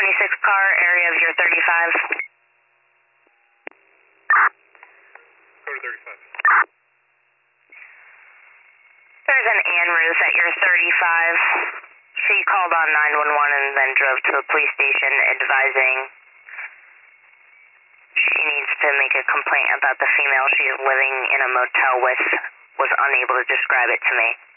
26 car, area of your 35. Go to 35. There's an Ann Ruth at your 35. She called on 911 and then drove to the police station advising she needs to make a complaint about the female she is living in a motel with, was unable to describe it to me.